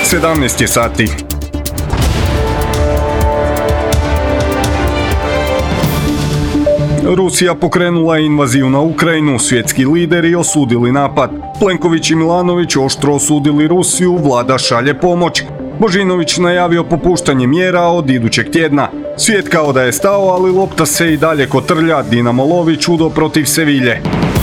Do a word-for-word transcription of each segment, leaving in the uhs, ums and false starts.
sedamnaest je sati. Rusija pokrenula invaziju na Ukrajinu, svjetski lideri osudili napad. Plenković i Milanović oštro osudili Rusiju, vlada šalje pomoć. Božinović najavio popuštanje mjera od idućeg tjedna. Svijet kao da je stao, ali lopta se i dalje kotrlja. Dinamo lovi čudo protiv Sevilje.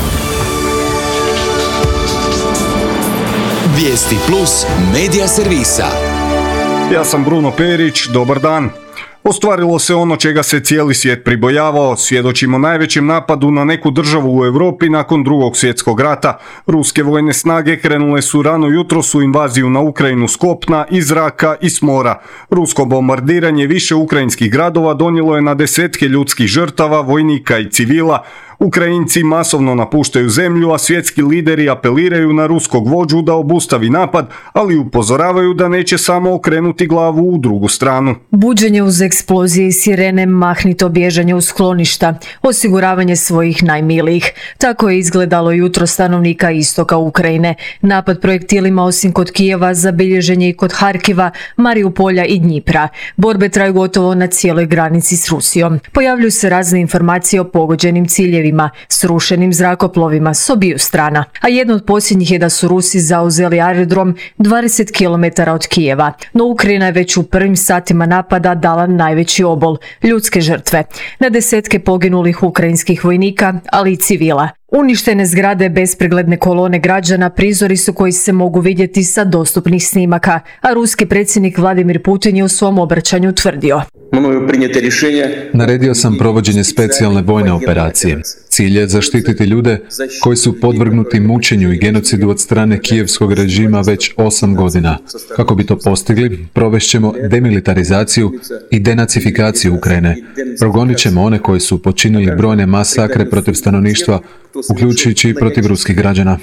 Vijesti plus medija servisa. Ja sam Bruno Perić, dobar dan. Ostvarilo se ono čega se cijeli svijet pribojavao. Svjedočimo najvećem napadu na neku državu u Europi nakon drugog svjetskog rata. Ruske vojne snage krenule su rano jutros u invaziju na Ukrajinu s kopna, iz zraka i s mora. Rusko bombardiranje više ukrajinskih gradova donijelo je na desetke ljudskih žrtava, vojnika i civila. Ukrajinci masovno napuštaju zemlju, a svjetski lideri apeliraju na ruskog vođu da obustavi napad, ali upozoravaju da neće samo okrenuti glavu u drugu stranu. Buđenje uz eksplozije i sirene, mahnito bježanje u skloništa, osiguravanje svojih najmilijih. Tako je izgledalo jutro stanovnika istoka Ukrajine. Napad projektilima osim kod Kijeva zabilježen je i kod Harkiva, Mariupolja i Dnjipra. Borbe traju gotovo na cijeloj granici s Rusijom. Pojavljuju se razne informacije o pogođenim ciljevima, srušenim zrakoplovima s obiju strana. A jedno od posljednjih je da su Rusi zauzeli aerodrom dvadeset kilometara od Kijeva. No Ukrajina je već u prvim satima napada dala najveći obol, ljudske žrtve. Na desetke poginulih ukrajinskih vojnika, ali i civila. Uništene zgrade, bespregledne kolone građana prizori su koji se mogu vidjeti sa dostupnih snimaka, a ruski predsjednik Vladimir Putin je u svom obraćanju tvrdio: Naredio sam provođenje specijalne vojne operacije. Cilj je zaštititi ljude koji su podvrgnuti mučenju i genocidu od strane kijevskog režima već osam godina. Kako bi to postigli, provešćemo demilitarizaciju i denacifikaciju Ukrajine. Progonit ćemo one koji su počinili brojne masakre protiv stanovništva, uključujući i protiv ruskih građana.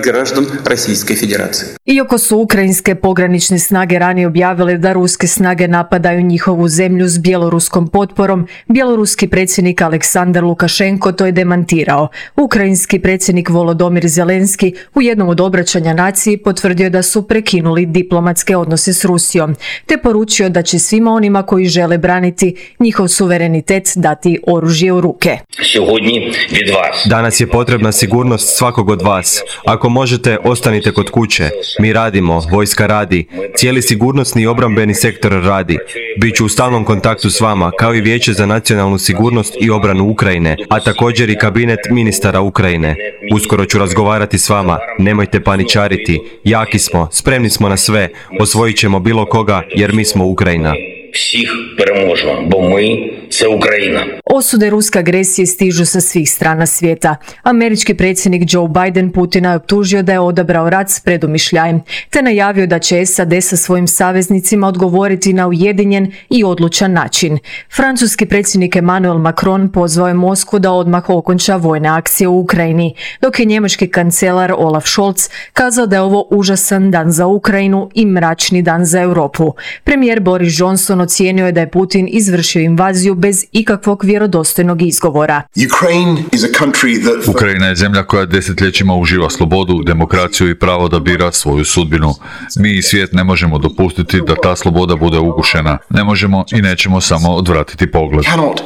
Iako su ukrajinske pogranične snage ranije objavile da ruske snage napadaju njihovu zemlju s bjeloruskom potporom, bjeloruski predsjednik Aleksandar Lukašenko to je demantirao. Ukrajinski predsjednik Volodymyr Zelenski u jednom od obraćanja naciji potvrdio da su prekinuli diplomatske odnose s Rusijom, te poručio da će svima onima koji žele braniti njihov suverenitet dati oružje u ruke. Danas je potrebna sigurnost svakog od vas. Ako možete, ostanite kod kuće. Mi radimo, vojska radi, cijeli sigurnosni i obrambeni sektor radi. Biću u stalnom kontaktu s vama, kao i Vijeće za nacionalnu sigurnost i obranu Ukrajine, a također i kabinet ministara Ukrajine. Uskoro ću razgovarati s vama, nemojte paničariti. Jaki smo, spremni smo na sve, osvojit ćemo bilo koga jer mi smo Ukrajina. Всіх переможемо, бо ми – це Україна. Osude ruske agresije stižu sa svih strana svijeta. Američki predsjednik Joe Biden Putina je optužio da je odabrao rat s predumišljajem, te najavio da će S A D sa svojim saveznicima odgovoriti na ujedinjen i odlučan način. Francuski predsjednik Emmanuel Macron pozvao je Moskvu da odmah okonča vojne akcije u Ukrajini, dok je njemački kancelar Olaf Scholz kazao da je ovo užasan dan za Ukrajinu i mračni dan za Europu. Premijer Boris Johnson ocijenio je da je Putin izvršio invaziju bez ikakvog vjerodostojnog izgovora. Ukrajina je zemlja koja desetljećima uživa slobodu, demokraciju i pravo da bira svoju sudbinu. Mi i svijet ne možemo dopustiti da ta sloboda bude ugušena. Ne možemo i nećemo samo odvratiti pogled.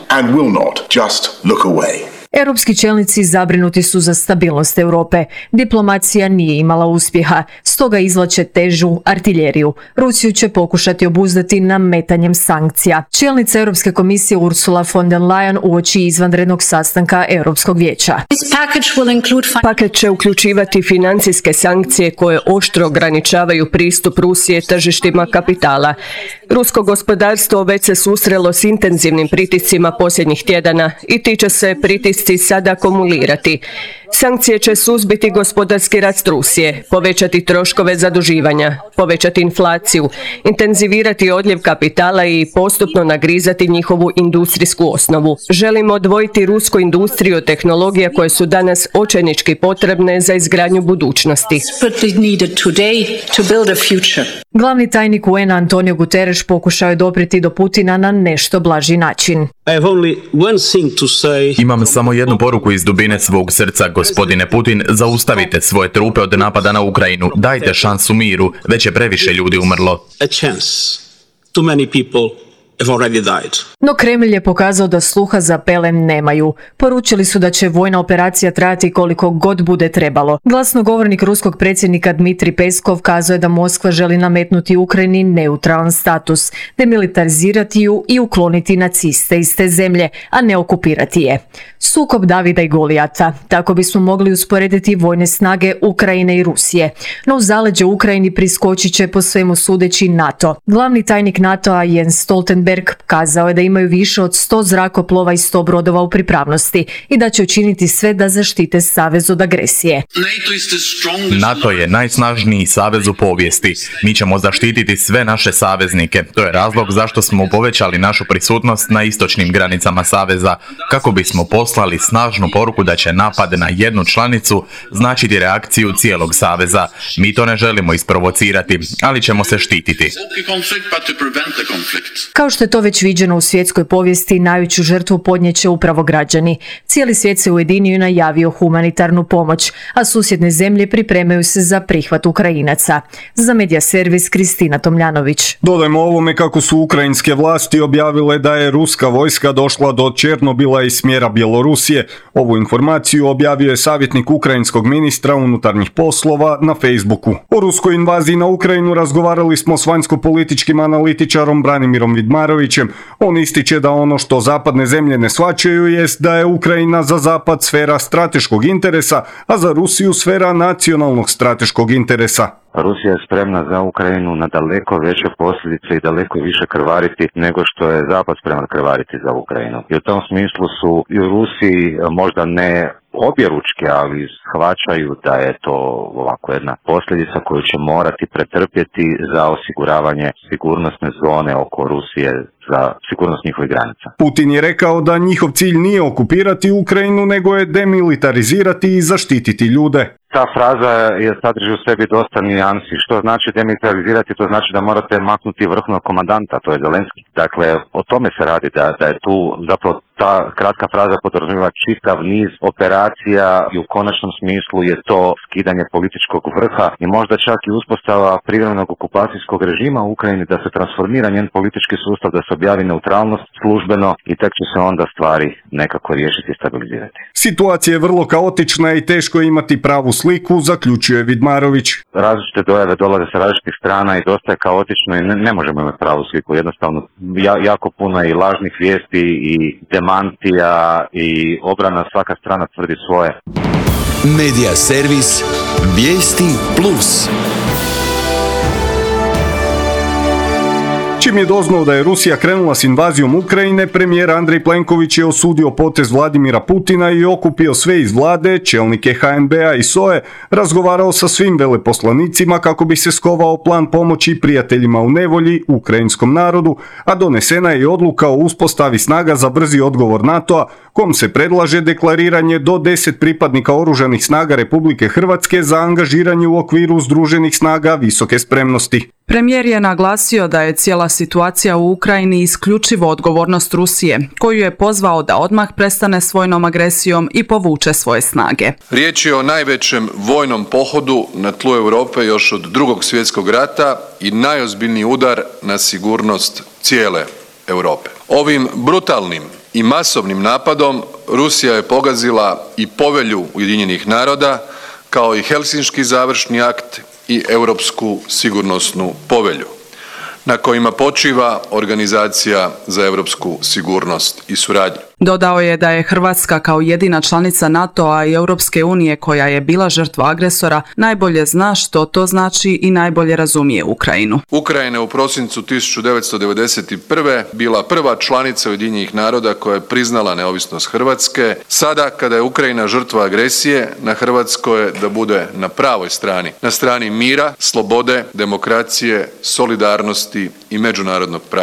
Europski čelnici zabrinuti su za stabilnost Europe. Diplomacija nije imala uspjeha, stoga izvlače težu artiljeriju. Rusiju će pokušati obuzdati nametanjem sankcija. Čelnica Europske komisije Ursula von der Leyen uoči izvanrednog sastanka Europskog vijeća. Paket će uključivati financijske sankcije koje oštro ograničavaju pristup Rusije tržištima kapitala. Rusko gospodarstvo već se susrelo s intenzivnim pritiscima posljednjih tjedana i ti će se pritisci sada akumulirati. Sankcije će suzbiti gospodarski rast Rusije, povećati troškove zaduživanja, povećati inflaciju, intenzivirati odljev kapitala i postupno nagrizati njihovu industrijsku osnovu. Želimo odvojiti rusku industriju od tehnologija koje su danas očajnički potrebne za izgradnju budućnosti. Glavni tajnik U N-a Antonio Guterres pokušao je doprijeti do Putina na nešto blaži način. Imam samo jednu poruku iz dubine svog srca, Gospodine Putin, zaustavite svoje trupe od napada na Ukrajinu. Dajte šansu miru, već je previše ljudi umrlo. No Kremlj je pokazao da sluha za apele nemaju. Poručili su da će vojna operacija trajati koliko god bude trebalo. Glasnogovornik ruskog predsjednika Dmitrij Peskov kazao je da Moskva želi nametnuti Ukrajini neutralan status, demilitarizirati ju i ukloniti naciste iz te zemlje, a ne okupirati je. Sukob Davida i Golijata. Tako bismo mogli usporediti vojne snage Ukrajine i Rusije. No u zaleđe Ukrajini priskočit će po svemu sudeći NATO. Glavni tajnik NATO-a Jens Stoltenberg kazao je da imaju više od sto zrakoplova i sto brodova u pripravnosti i da će učiniti sve da zaštite savez od agresije. NATO je najsnažniji savez u povijesti. Mi ćemo zaštititi sve naše saveznike. To je razlog zašto smo povećali našu prisutnost na istočnim granicama saveza, kako bismo poslali snažnu poruku da će napad na jednu članicu značiti reakciju cijelog saveza. Mi to ne želimo isprovocirati, ali ćemo se štititi. Kao što je to već viđeno u svjetskoj povijesti, najveću žrtvu podnijeće upravo građani. Cijeli svijet se ujedinio i najavio humanitarnu pomoć, a susjedne zemlje pripremaju se za prihvat Ukrajinaca. Za Medija servis Kristina Tomljanović. Dodajmo ovome kako su ukrajinske vlasti objavile da je ruska vojska došla do Černobila iz smjera Bjelorusije. Ovu informaciju objavio je savjetnik ukrajinskog ministra unutarnjih poslova na Facebooku. O ruskoj invaziji na Ukrajinu razgovarali smo s vanjsko-političkim analitičarom Branimirom Vidmarovićem. On ističe da ono što zapadne zemlje ne shvaćaju jest da je Ukrajina za zapad sfera strateškog interesa, a za Rusiju sfera nacionalnog strateškog interesa. Rusija je spremna za Ukrajinu na daleko veće posljedice i daleko više krvariti nego što je Zapad spreman krvariti za Ukrajinu. I u tom smislu su i u Rusiji možda ne objeručke, ali shvaćaju da je to ovako jedna posljedica koju će morati pretrpjeti za osiguravanje sigurnosne zone oko Rusije, za sigurnost njihovih granica. Putin je rekao da njihov cilj nije okupirati Ukrajinu, nego je demilitarizirati i zaštititi ljude. Ta fraza je sadrži u sebi dosta nijansi. Što znači demilitarizirati? To znači da morate maknuti vrhovnog komandanta, to je Zelenski. Dakle, o tome se radi, da, da je tu zapravo ta kratka fraza podrazumijeva čitav niz operacija i u konačnom smislu je to skidanje političkog vrha i možda čak i uspostava privremenog okupacijskog režima u Ukrajini, da se transformira njen politički sustav, da se objavi neutralnost službeno i tek će se onda stvari nekako riješiti i stabilizirati. Situacija je vrlo kaotična i teško je imati pravu sliku, zaključuje Vidmarović. Različite dojave dolaze sa različitih strana i dosta je kaotično i ne, ne možemo imati pravu sliku. Jednostavno, ja, jako puno je i lažnih vijesti i demantija i obrana, svaka strana tvrdi svoje. Medija servis Vijesti Plus. Čim je doznao da je Rusija krenula s invazijom Ukrajine, premijer Andrej Plenković je osudio potez Vladimira Putina i okupio sve iz vlade, čelnike ha en be a i es o e, razgovarao sa svim veleposlanicima kako bi se skovao plan pomoći prijateljima u nevolji, ukrajinskom narodu, a donesena je i odluka o uspostavi snaga za brzi odgovor NATO-a, kom se predlaže deklariranje do deset pripadnika oružanih snaga Republike Hrvatske za angažiranje u okviru Združenih snaga visoke spremnosti. Premijer je naglasio da je cijela situacija u Ukrajini isključivo odgovornost Rusije, koju je pozvao da odmah prestane s vojnom agresijom i povuče svoje snage. Riječ je o najvećem vojnom pohodu na tlu Europe još od drugog svjetskog rata i najozbiljniji udar na sigurnost cijele Europe. Ovim brutalnim i masovnim napadom Rusija je pogazila i povelju Ujedinjenih naroda, kao i Helsinški završni akt i Europsku sigurnosnu povelju, na kojima počiva Organizacija za europsku sigurnost i suradnju. Dodao je da je Hrvatska kao jedina članica NATO-a i Europske unije koja je bila žrtva agresora najbolje zna što to znači i najbolje razumije Ukrajinu. Ukrajina je u prosincu tisuću devetsto devedeset prve bila prva članica Ujedinjenih naroda koja je priznala neovisnost Hrvatske. Sada, kada je Ukrajina žrtva agresije, na Hrvatskoj je da bude na pravoj strani, na strani mira, slobode, demokracije, solidarnosti i međunarodnog prava.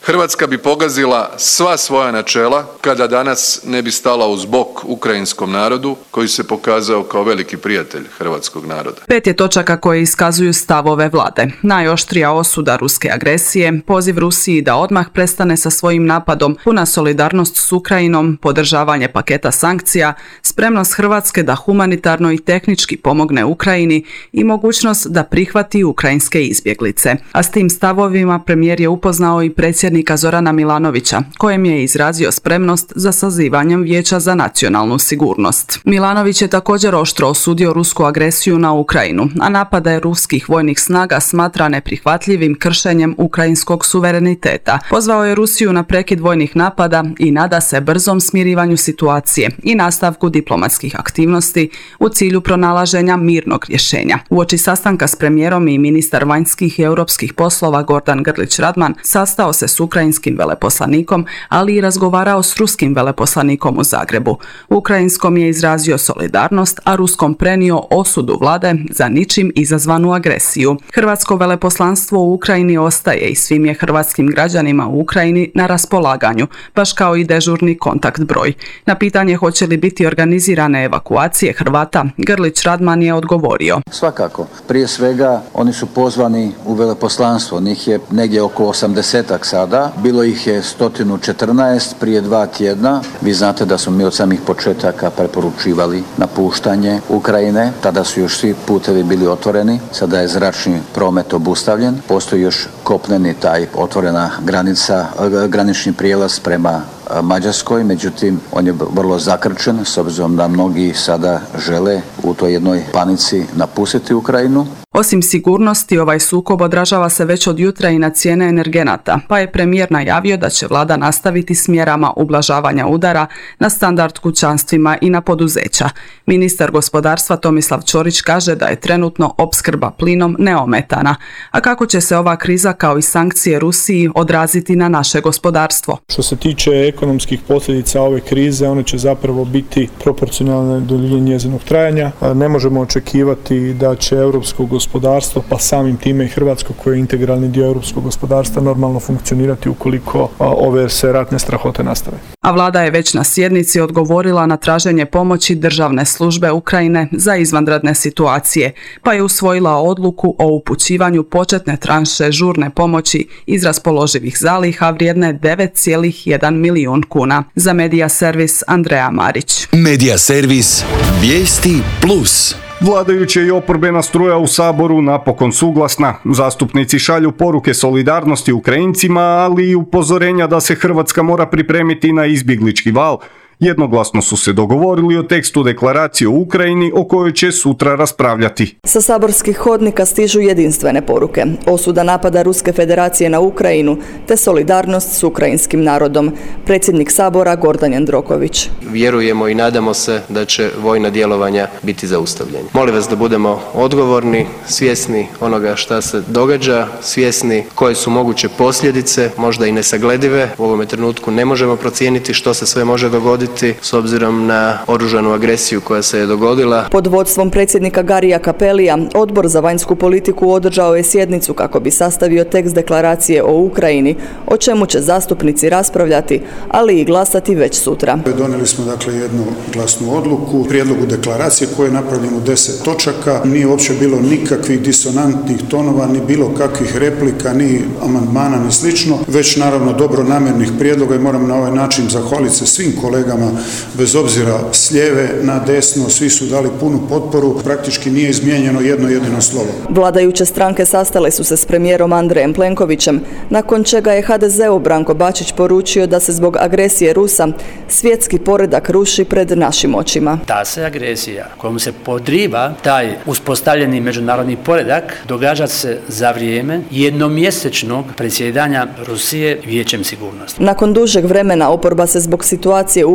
Hrvatska bi pogazila sva svoja načela kada danas ne bi stala uz bok ukrajinskom narodu koji se pokazao kao veliki prijatelj hrvatskog naroda. Pet je točaka koje iskazuju stavove vlade. Najoštrija osuda ruske agresije, poziv Rusiji da odmah prestane sa svojim napadom, puna solidarnost s Ukrajinom, podržavanje paketa sankcija, spremnost Hrvatske da humanitarno i tehnički pomogne Ukrajini i mogućnost da prihvati ukrajinske izbjeglice. A s tim stavovima premijer je upoznao i predsjednika Zorana Milanovića, kojem je izrazio spremnost za sazivanjem Vijeća za nacionalnu sigurnost. Milanović je također oštro osudio rusku agresiju na Ukrajinu, a napade ruskih vojnih snaga smatra neprihvatljivim kršenjem ukrajinskog suvereniteta. Pozvao je Rusiju na prekid vojnih napada i nada se brzom smirivanju situacije i nastavku diplomatskih aktivnosti u cilju pronalaženja mirnog rješenja. Uoči sastanka s premijerom i ministar vanjskih i europskih poslova Gordan Grlić Radman sastao se s ukrajinskim veleposlanikom, ali i razgovarao s ruskim veleposlanikom u Zagrebu. Ukrajinskom je izrazio solidarnost, a ruskom prenio osudu vlade za ničim izazvanu agresiju. Hrvatsko veleposlanstvo u Ukrajini ostaje i svim je hrvatskim građanima u Ukrajini na raspolaganju, baš kao i dežurni kontakt broj. Na pitanje hoće li biti organizirane evakuacije Hrvata, Grlić Radman je odgovorio. Svakako. Prije svega oni su pozvani u veleposlanstvo. Njih je negdje oko osamdesetak sada. Bilo ih je sto četrnaest prije dva tjedna. Vi znate da smo mi od samih početaka preporučivali napuštanje Ukrajine. Tada su još svi putevi bili otvoreni. Sada je zračni promet obustavljen. Postoji još kopneni taj otvorena granica, granični prijelaz prema Mađarskoj, međutim on je vrlo zakrčen s obzirom da mnogi sada žele u toj jednoj panici napustiti Ukrajinu. Osim sigurnosti, ovaj sukob odražava se već od jutra i na cijene energenata, pa je premijer najavio da će vlada nastaviti s mjerama ublažavanja udara na standard kućanstvima i na poduzeća. Ministar gospodarstva Tomislav Ćorić kaže da je trenutno opskrba plinom neometana. A kako će se ova kriza kao i sankcije Rusiji odraziti na naše gospodarstvo? Što se tiče ekonomskih posljedica ove krize, one će zapravo biti proporcionalne duljini njezinog trajanja. Ne možemo očekivati da će europsko gospodarstvo gospodarstvo, pa samim time i Hrvatsko koje je integralni dio europskog gospodarstva normalno funkcionirati ukoliko ove se ratne strahote nastave. A vlada je već na sjednici odgovorila na traženje pomoći državne službe Ukrajine za izvanredne situacije, pa je usvojila odluku o upućivanju početne tranše žurne pomoći iz raspoloživih zaliha vrijedne devet zarez jedan milijun kuna. Za Medija servis Andreja Marić. Medija servis Vijesti plus. Vladajuća i oporbena struja u Saboru napokon suglasna. Zastupnici šalju poruke solidarnosti Ukrajincima, ali i upozorenja da se Hrvatska mora pripremiti na izbjeglički val. Jednoglasno su se dogovorili o tekstu deklaracije o Ukrajini o kojoj će sutra raspravljati. Sa saborskih hodnika stižu jedinstvene poruke. Osuda napada Ruske federacije na Ukrajinu te solidarnost s ukrajinskim narodom. Predsjednik Sabora Gordan Jandroković. Vjerujemo i nadamo se da će vojna djelovanja biti zaustavljena. Molim vas da budemo odgovorni, svjesni onoga šta se događa, svjesni koje su moguće posljedice, možda i nesagledive. U ovome trenutku ne možemo procijeniti što se sve može dogoditi s obzirom na oružanu agresiju koja se je dogodila. Pod vodstvom predsjednika Garija Cappellija, Odbor za vanjsku politiku održao je sjednicu kako bi sastavio tekst deklaracije o Ukrajini, o čemu će zastupnici raspravljati, ali i glasati već sutra. Donijeli smo dakle jednu glasnu odluku, prijedlogu deklaracije koja je napravljena u deset točaka. Nije uopće bilo nikakvih disonantnih tonova, ni bilo kakvih replika, ni amandmana, ni slično, već naravno dobronamjernih prijedloga i moram na ovaj način zahvaliti se svim kolegama bez obzira s lijeve na desno, svi su dali punu potporu, praktički nije izmijenjeno jedno jedino slovo. Vladajuće stranke sastale su se s premijerom Andrejem Plenkovićem, nakon čega je ha de zeu Branko Bačić poručio da se zbog agresije Rusa svjetski poredak ruši pred našim očima. Ta se agresija kojom se podriva taj uspostavljeni međunarodni poredak događa se za vrijeme jednomjesečnog predsjedanja Rusije Vijećem sigurnosti. Nakon dužeg vremena oporba se zbog situacije u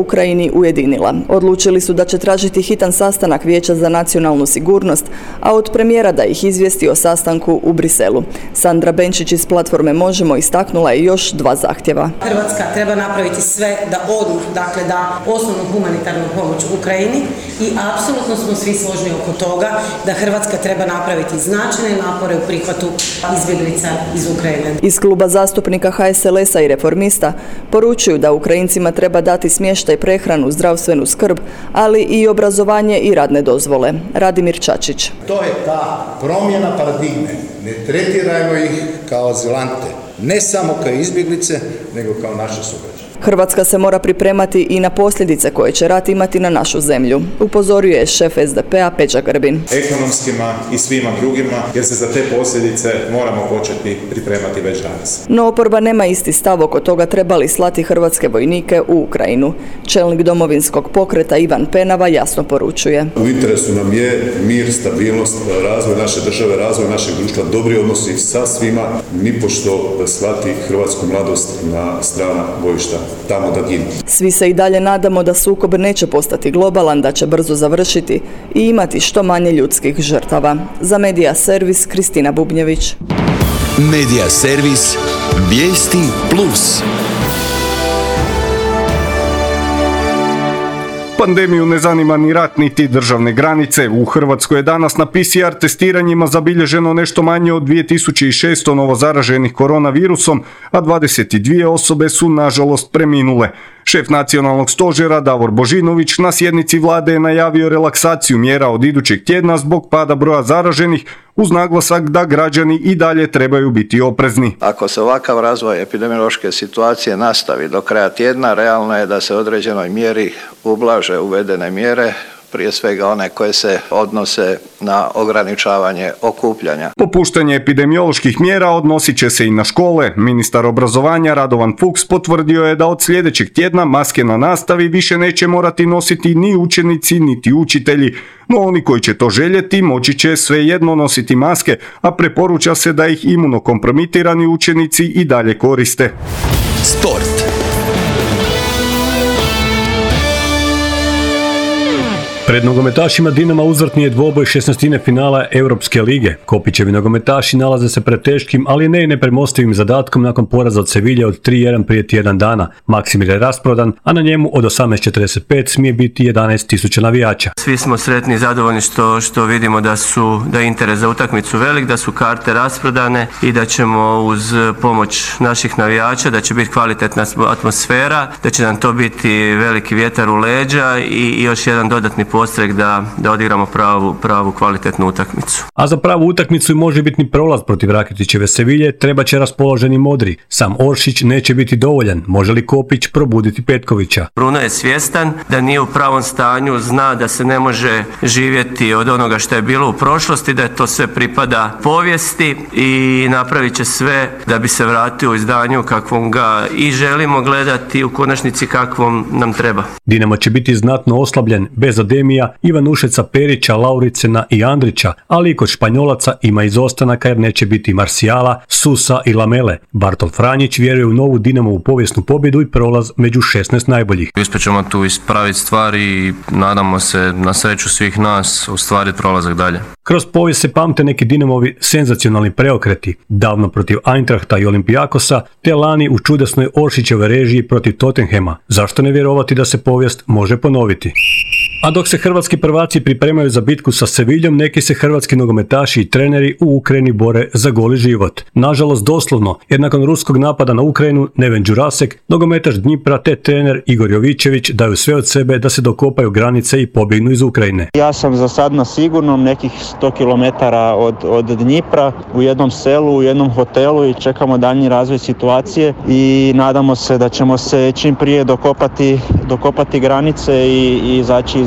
Ukrajini ujedinila. Odlučili su da će tražiti hitan sastanak Vijeća za nacionalnu sigurnost, a od premijera da ih izvijesti o sastanku u Briselu. Sandra Benčić iz platforme Možemo istaknula je još dva zahtjeva. Hrvatska treba napraviti sve da odmah, dakle da osnovnu humanitarnu pomoć Ukrajini i apsolutno smo svi složni oko toga da Hrvatska treba napraviti značajne napore u prihvatu izbjeglica iz Ukrajine. Iz kluba zastupnika H S L S-a i Reformista poručuju da Ukrajincima treba dati smještaj, prehranu, zdravstvenu skrb, ali i obrazovanje i radne dozvole. Radimir Čačić. To je ta promjena paradigme. Ne tretirajmo ih kao azilante, ne samo kao izbjeglice, nego kao naše sugrađane. Hrvatska se mora pripremati i na posljedice koje će rat imati na našu zemlju, upozorio je šef S D P-a Peđa Grbin. Ekonomskima i svima drugima, jer se za te posljedice moramo početi pripremati već danas. No oporba nema isti stav oko toga treba li slati hrvatske vojnike u Ukrajinu. Čelnik domovinskog pokreta Ivan Penava jasno poručuje. U interesu nam je mir, stabilnost, razvoj naše države, razvoj našeg društva, dobri odnosi sa svima, nipošto da slati hrvatsku mladost na strana bojišta. Tamo da ginu. Svi se i dalje nadamo da sukob neće postati globalan, da će brzo završiti i imati što manje ljudskih žrtava. Za Medija Servis, Kristina Bubnjević. Medija Servis, Vijesti Plus. Pandemiju ne zanima ni rat niti državne granice. U Hrvatskoj je danas na P C R testiranjima zabilježeno nešto manje od dvije tisuće šesto novozaraženih koronavirusom, a dvadeset dvije osobe su nažalost preminule. Šef nacionalnog stožera Davor Božinović na sjednici vlade je najavio relaksaciju mjera od idućeg tjedna zbog pada broja zaraženih, uz naglasak da građani i dalje trebaju biti oprezni. Ako se ovakav razvoj epidemiološke situacije nastavi do kraja tjedna, realno je da se određenoj mjeri ublaže uvedene mjere, prije svega one koje se odnose na ograničavanje okupljanja. Popuštanje epidemioloških mjera odnosit će se i na škole. Ministar obrazovanja Radovan Fuchs potvrdio je da od sljedećeg tjedna maske na nastavi više neće morati nositi ni učenici niti učitelji, no oni koji će to željeti moći će svejedno nositi maske, a preporuča se da ih imunokompromitirani učenici i dalje koriste. Sport. Pred nogometašima Dinama uzvratni je dvoboj šesnaestine finala Europske lige. Kopićevi nogometaši nalaze se pred teškim, ali ne i nepremostivim zadatkom nakon poraza od Sevilje od tri jedan prije tjedan dana. Maksimir je rasprodan, a na njemu od osamnaest četrdeset pet smije biti jedanaest tisuća navijača. Svi smo sretni i zadovoljni što, što vidimo da su da je interes za utakmicu velik, da su karte rasprodane i da ćemo uz pomoć naših navijača, da će biti kvalitetna atmosfera, da će nam to biti veliki vjetar u leđa i, i još jedan dodatni postrek da, da odigramo pravu, pravu kvalitetnu utakmicu. A za pravu utakmicu i možebitni prolaz protiv Rakitićeve Sevilje treba će raspoloženi Modri. Sam Oršić neće biti dovoljan. Može li Kopić probuditi Petkovića? Bruno je svjestan da nije u pravom stanju, zna da se ne može živjeti od onoga što je bilo u prošlosti, da je to sve pripada povijesti i napravit će sve da bi se vratio u izdanju kakvom ga i želimo gledati, u konačnici kakvom nam treba. Dinamo će biti znatno oslabljen bez Ademija, Ivanušeca, Perića, Lauricena i Andrića, ali i kod Španjolaca ima izostanaka jer neće biti Marsijala, Susa i Lamele. Bartol Franjić vjeruje u novu Dinamovu povijesnu pobjedu i prolaz među šesnaest najboljih. Uspjet ćemo tu ispraviti stvari i nadamo se na sreću svih nas ostvariti prolazak dalje. Kroz povijest se pamte neki Dinamovi senzacionalni preokreti, davno protiv Eintrachta i Olimpijakosa, te lani u čudesnoj Oršićevoj režiji protiv Tottenhema. Zašto ne vjerovati da se povijest može ponoviti? A dok se hrvatski prvaci pripremaju za bitku sa Seviljom, neki se hrvatski nogometaši i treneri u Ukrajini bore za goli život. Nažalost doslovno, jer nakon ruskog napada na Ukrajinu, Neven Đurasek, nogometaš Dnjipra te trener Igor Jovićević daju sve od sebe da se dokopaju granice i pobjegnu iz Ukrajine. Ja sam za sad na sigurnom nekih sto kilometara od, od Dnjipra, u jednom selu, u jednom hotelu i čekamo daljnji razvoj situacije i nadamo se da ćemo se čim prije dokopati, dokopati granice i, i izaći iz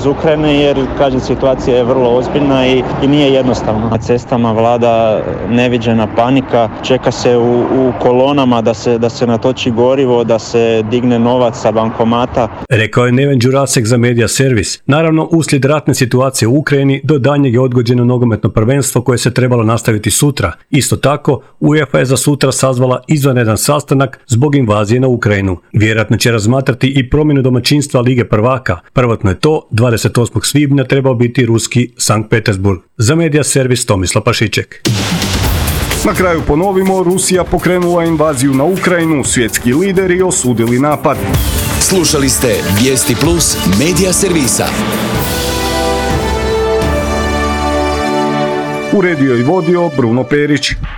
iz Ukrajine jer, kažem, situacija je vrlo ozbiljna i, i nije jednostavno. Na cestama vlada neviđena panika, čeka se u, u kolonama da se, da se natoči gorivo, da se digne novac sa bankomata. Rekao je Neven Đurasek za Media Servis. Naravno, uslijed ratne situacije u Ukrajini do daljnjeg je odgođeno nogometno prvenstvo koje se trebalo nastaviti sutra. Isto tako, UEFA je za sutra sazvala izvanredan sastanak zbog invazije na Ukrajinu. Vjerojatno će razmatrati i promjenu domaćinstva Lige prvaka. Prvotno je to dvadeset osmog svibnja trebao biti ruski Sankt Petersburg. Za Media Servis Tomislav Pašiček. Na kraju ponovimo, Rusija pokrenula invaziju na Ukrajinu, svjetski lideri osudili napad. Slušali ste Vijesti Plus Media Servisa. Uredio i vodio Bruno Perić.